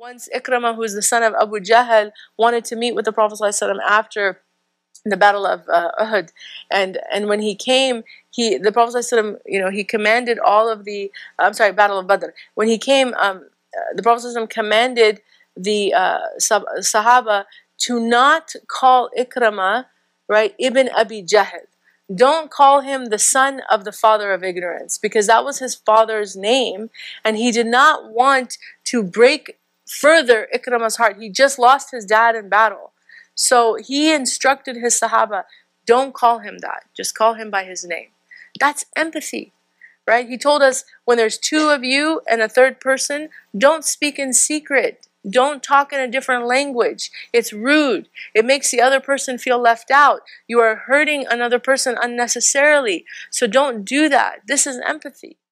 Once Ikramah, who's the son of Abu Jahl, wanted to meet with the Prophet ﷺ after the battle of Uhud, and when he came, the Prophet ﷺ, he commanded all of the battle of Badr. When he came, the Prophet ﷺ commanded the Sahaba to not call Ikramah, right, Ibn Abi Jahl. Don't call him the son of the father of ignorance, because that was his father's name, and he did not want to break further Ikramah's heart. He just lost his dad in battle. So he instructed his Sahaba, don't call him that. Just call him by his name. That's empathy, right? He told us, when there's two of you and a third person, don't speak in secret. Don't talk in a different language. It's rude. It makes the other person feel left out. You are hurting another person unnecessarily. So don't do that. This is empathy.